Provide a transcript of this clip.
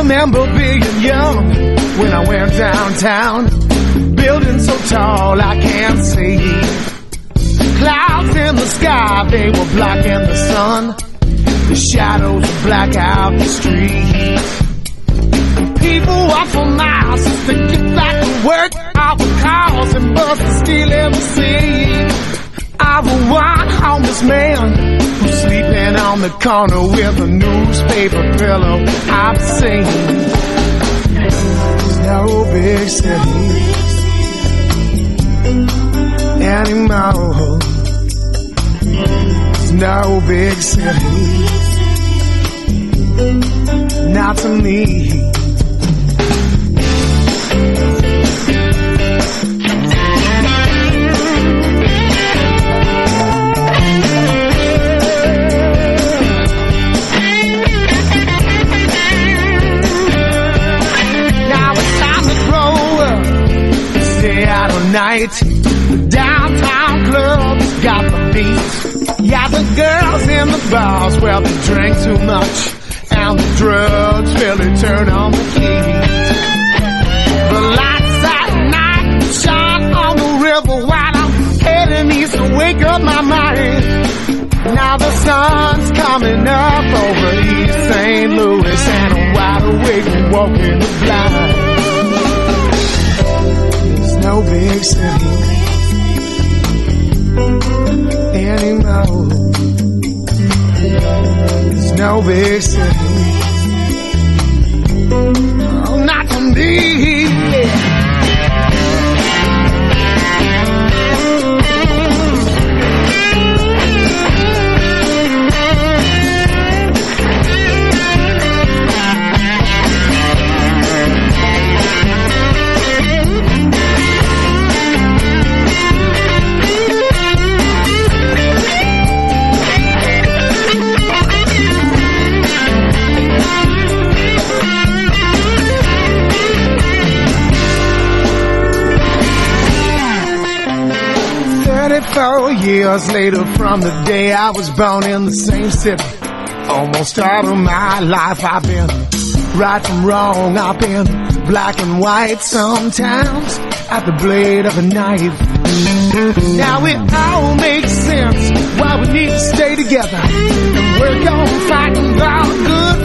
remember being young when I went downtown. Buildings so tall I can't see. Clouds in the sky, they were blocking the sun. The shadows would black out the street. People walk for miles just to get back to work. All the cars and buses still in the city. I was one homeless man who's sleeping on the corner with a newspaper pillow. I've seen no big city anymore. No big city, not to me. Night, the downtown clubs got the beat. Yeah, the girls in the bars, well, they drink too much, and the drugs really turn on the heat. The lights at night shine on the river while I'm heading east to wake up my mind. Now the sun's coming up over East St. Louis, and I'm wide awake and walking the blind. No big city anymore. There's no big city. Oh, not to me. Yeah. 34 years later from the day I was born in the same city. Almost all of my life I've been right from wrong. I've been black and white sometimes at the blade of a knife. Now it all makes sense why we need to stay together and work on fighting for our good